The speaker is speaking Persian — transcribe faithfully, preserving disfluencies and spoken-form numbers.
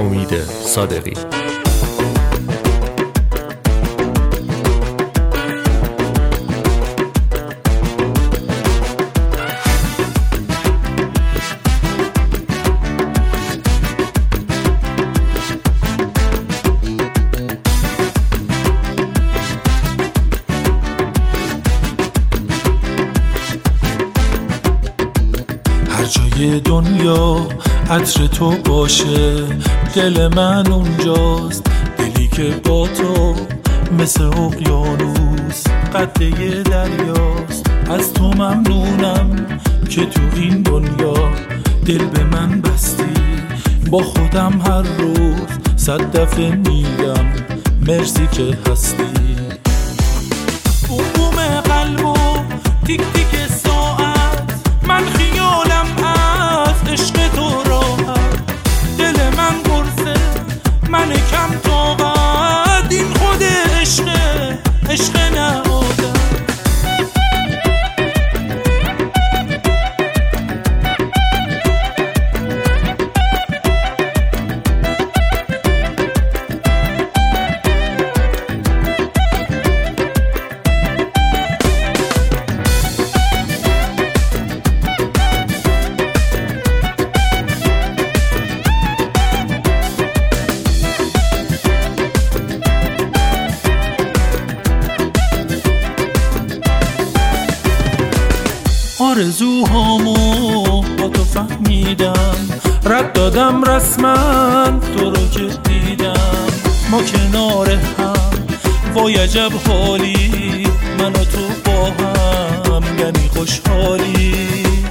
امید صادقی. هر جای دنیا عطر تو باشه، دل من اونجاست، دلی که با تو مثل اقیانوس قده دریاست. از تو ممنونم که تو این دنیا دل به من بستی، با خودم هر روز صد دفعه میگم مرسی که هستی. بوم قلب و تیک تیک ساعت، من خیالم از عشق تو راحت، دل من گرسه من کم طاقت، این خود عشقه عشق نه عادت. آرزوهامو با تو فهمیدم، رد دادم رسما تو رو که دیدم. ما کنار هم وای عجب حالی، من و تو با هم یعنی خوشحالی.